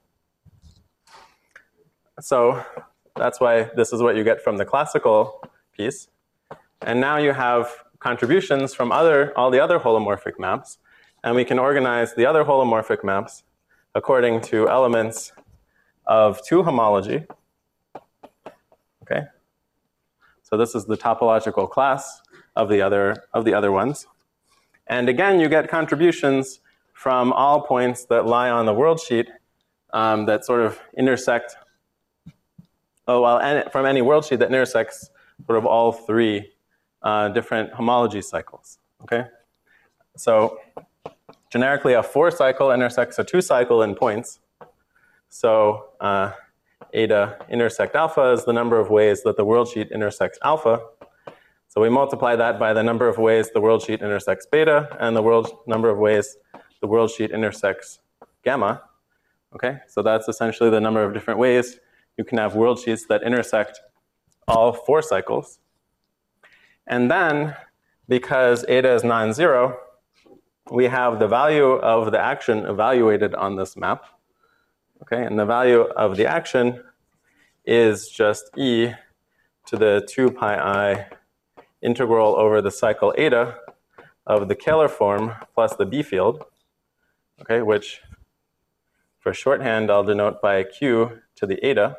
So that's why this is what you get from the classical piece. And now you have contributions from other, all the other holomorphic maps, and we can organize the other holomorphic maps according to elements of two homology. Okay, so this is the topological class of the other of the other ones, and again you get contributions from all points that lie on the world sheet um, that sort of intersect. Oh well, and from any world sheet that intersects sort of all three uh, different homology cycles. Okay, so generically a four cycle intersects a two cycle in points. So uh, eta intersect alpha is the number of ways that the world sheet intersects alpha. So we multiply that by the number of ways the world sheet intersects beta, and the world number of ways the world sheet intersects gamma. Okay, so that's essentially the number of different ways you can have world sheets that intersect all four cycles. And then, because eta is non-zero, we have the value of the action evaluated on this map. Okay, and the value of the action is just e to the two pi I integral over the cycle eta of the Kähler form plus the B field, okay, which for shorthand I'll denote by q to the eta.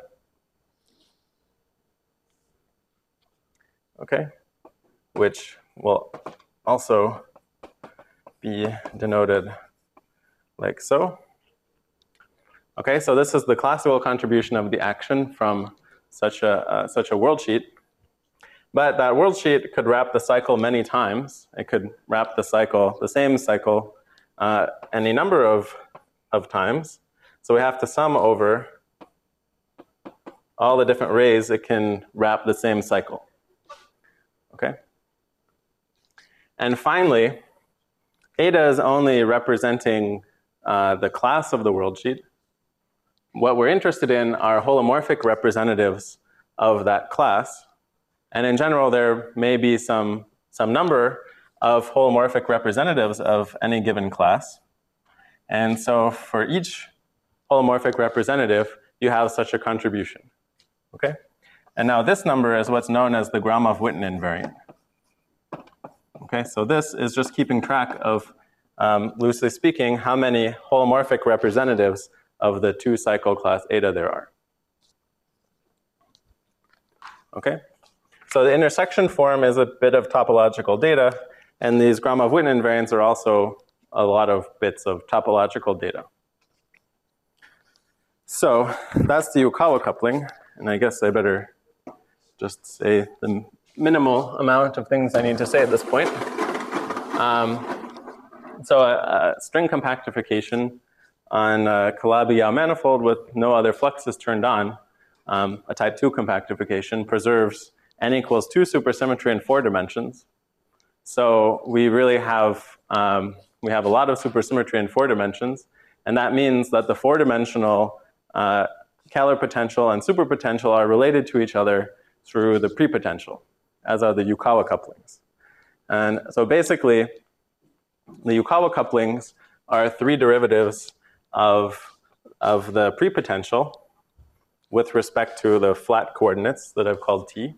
Okay, which will also be denoted like so. Okay, so this is the classical contribution of the action from such a, uh, such a world sheet. But that world sheet could wrap the cycle many times. It could wrap the cycle, the same cycle, uh, any number of, of times. So we have to sum over all the different ways it can wrap the same cycle. Okay? And finally, eta is only representing uh, the class of the world sheet. What we're interested in are holomorphic representatives of that class. And in general, there may be some, some number of holomorphic representatives of any given class. And so for each holomorphic representative, you have such a contribution. Okay? And now this number is what's known as the Gromov-Witten invariant. Okay, so this is just keeping track of, um, loosely speaking, how many holomorphic representatives of the two cycle class eta there are. Okay, so the intersection form is a bit of topological data, and these Gromov-Witten invariants are also a lot of bits of topological data. So that's the Yukawa coupling, and I guess I better just say the minimal amount of things I need to say at this point. Um, so a, a string compactification on a Calabi-Yau manifold with no other fluxes turned on, um, a type two compactification preserves n equals two supersymmetry in four dimensions. So we really have, um, we have a lot of supersymmetry in four dimensions, and that means that the four-dimensional uh, Kähler potential and superpotential are related to each other through the prepotential, as are the Yukawa couplings. And so basically, the Yukawa couplings are three derivatives of, of the prepotential with respect to the flat coordinates that I've called t.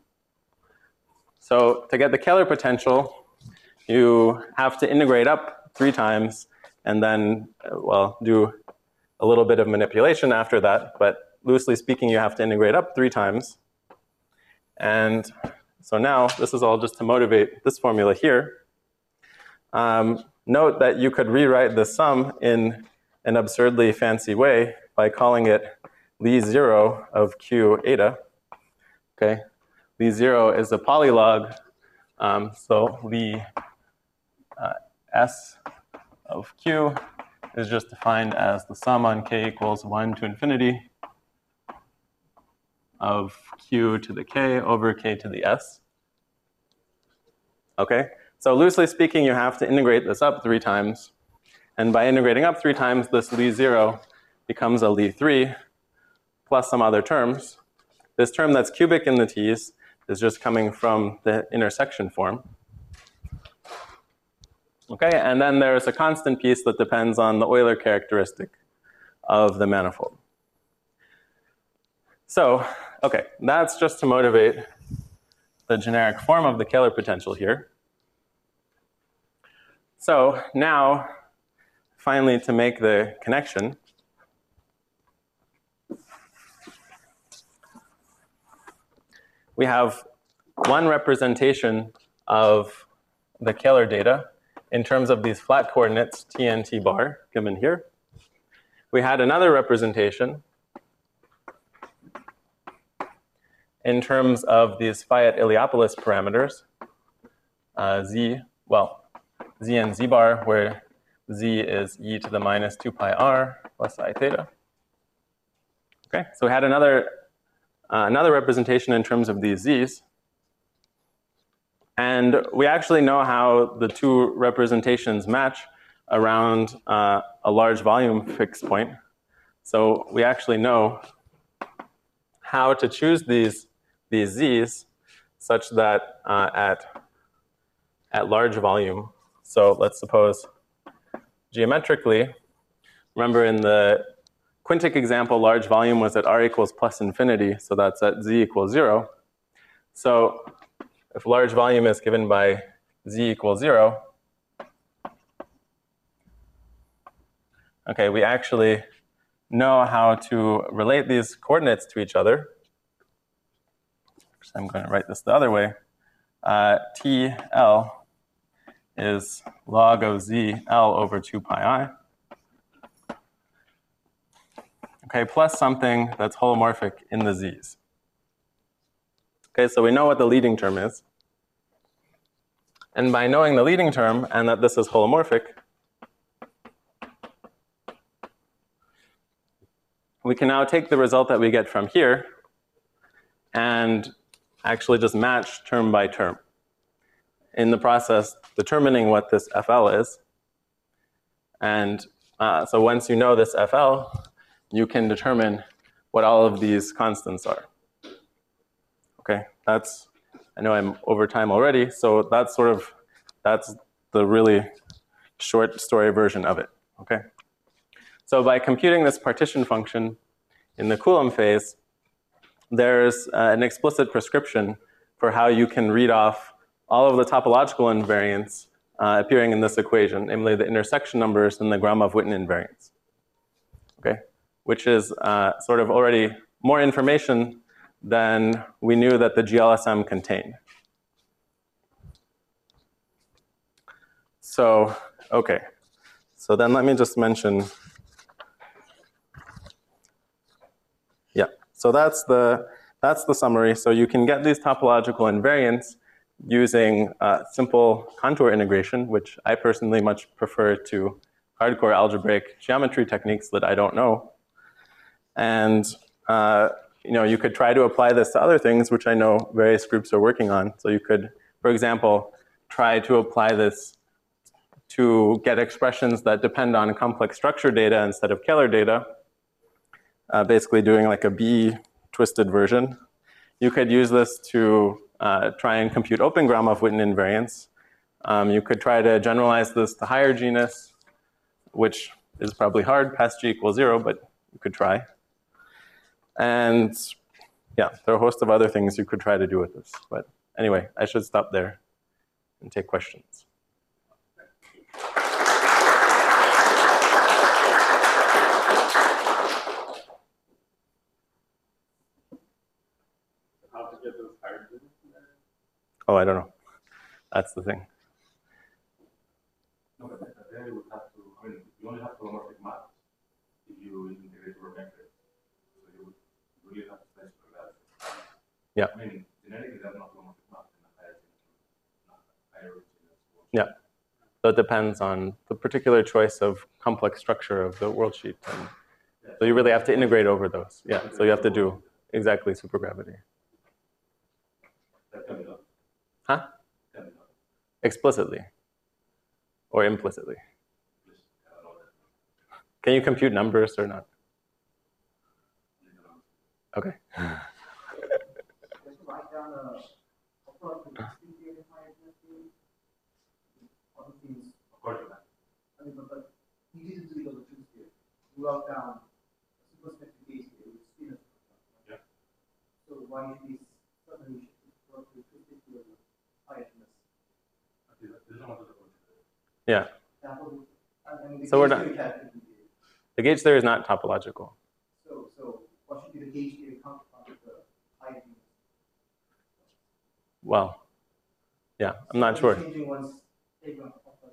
So to get the Kähler potential, you have to integrate up three times and then, well, do a little bit of manipulation after that. But loosely speaking, you have to integrate up three times. And so now, this is all just to motivate this formula here. Um, note that you could rewrite the sum in an absurdly fancy way by calling it Lie zero of Q eta. Okay, Lie zero is a polylog, um, so Lie uh, S of Q is just defined as the sum on K equals one to infinity of Q to the K over K to the S. Okay, so loosely speaking, you have to integrate this up three times. And by integrating up three times, this Lie zero becomes a Lie three plus some other terms. This term that's cubic in the T's is just coming from the intersection form. Okay, and then there's a constant piece that depends on the Euler characteristic of the manifold. So, okay, that's just to motivate the generic form of the Kähler potential here. So now, finally, to make the connection, we have one representation of the Kähler data in terms of these flat coordinates, t and t bar, given here. We had another representation in terms of these phi at Iliopolis parameters, uh, z, well, z and z bar, where z is e to the minus two pi r plus I theta. Okay, so we had another, uh, another representation in terms of these z's. And we actually know how the two representations match around uh, a large volume fixed point. So we actually know how to choose these, these z's such that uh, at, at large volume, so let's suppose geometrically, remember in the quintic example, large volume was at r equals plus infinity, so that's at z equals zero. So if large volume is given by z equals zero, okay, we actually know how to relate these coordinates to each other. So I'm going to write this the other way. Uh, T L is log of z L over two pi I. Okay, plus something that's holomorphic in the z's. Okay, so we know what the leading term is. And by knowing the leading term and that this is holomorphic, we can now take the result that we get from here and actually just match term by term. In the process, determining what this F L is. And uh, so once you know this F L, you can determine what all of these constants are. Okay, that's, I know I'm over time already, so that's sort of, that's the really short story version of it, okay? So by computing this partition function in the Coulomb phase, there's uh, an explicit prescription for how you can read off all of the topological invariants uh, appearing in this equation, namely the intersection numbers and the Gromov-Witten invariants, okay? Which is uh, sort of already more information than we knew that the G L S M contained. So, okay. So then let me just mention, yeah. So that's the, that's the summary. So you can get these topological invariants using uh, simple contour integration, which I personally much prefer to hardcore algebraic geometry techniques that I don't know. And uh, you know, you could try to apply this to other things, which I know various groups are working on. So you could, for example, try to apply this to get expressions that depend on complex structure data instead of Kähler data, uh, basically doing like a B twisted version. You could use this to uh, try and compute open Gromov-Witten invariants. Um, you could try to generalize this to higher genus, which is probably hard past G equals zero, but you could try. And yeah, there are a host of other things you could try to do with this. But anyway, I should stop there and take questions. Oh, I don't know. That's the thing. No, but then you would have to, I mean, you only have holomorphic maps if you integrate over vectors. So you would really have to specify that. Yeah. I mean, genetically, that's not holomorphic maps in a higher higher Yeah. So it depends on the particular choice of complex structure of the world sheet. And yeah. so you really have to integrate over those. Yeah. So you have to do exactly supergravity. That can be done. Huh? Can be done. Explicitly or implicitly. Just, I don't know that. Can you compute numbers or not? Okay. Just write down a approach to distributed higher density. Other things, Of course, you can. I mean, but, but you didn't do it on the two sphere. You wrote down a super specification with spinors. Yeah. So why should we suddenly shift it to two sphere with higher density? Okay, this is not what the approach is. Yeah. That would, I mean, the So we're gauge not- theory calculation did. The gauge theory is not topological. So, so what should be the gauge theory counterpart of the higher density? Well, yeah, I'm not So sure. Changing one's take on complex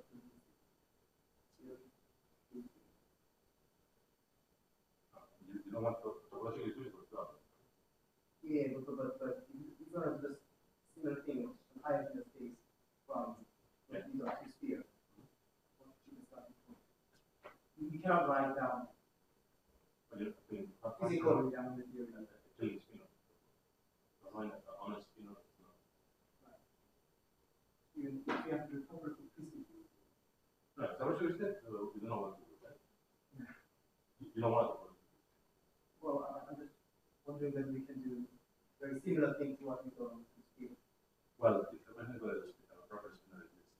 You, you don't want to, to rush it to it, but Yeah, but, but, but you're gonna do this similar thing, an higher in the space from, like, these are two sphere. What should be starting point? You you cannot write down but you, I mean, physical down in the theory. Actually, you know, the line, the honest, you know, it's not. You, you have to recover to physically. No, so what you said, uh, you don't know what to do, right? You, you don't want to. Well, I, I'm just wondering whether we can do very similar thing to what we do on two sphere. Well, if the question is whether the uh, proper spinner exists.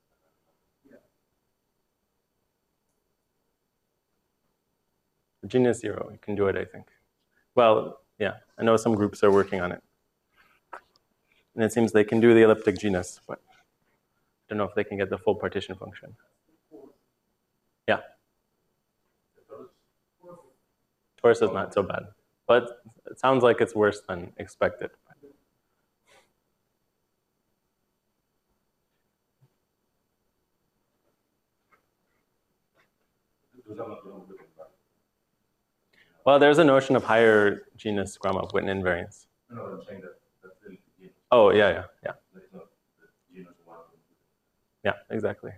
Genus zero, you can do it, I think. Well, yeah, I know some groups are working on it. And it seems they can do the elliptic genus, but I don't know if they can get the full partition function. Yeah. Torus is not so bad, but it sounds like it's worse than expected. Those are not the only different factors. Well, there's a notion of higher genus Gromov-Witten invariance. No, no, I'm saying that that's the genus. Oh, yeah, yeah, yeah. That is not the genus one. Yeah, exactly.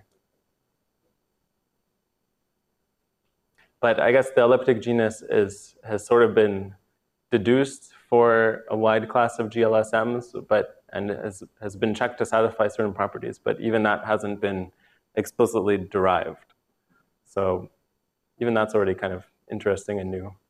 But I guess the elliptic genus is has sort of been deduced for a wide class of G L S Ms, but and has has been checked to satisfy certain properties, but even that hasn't been explicitly derived. So even that's already kind of interesting and new.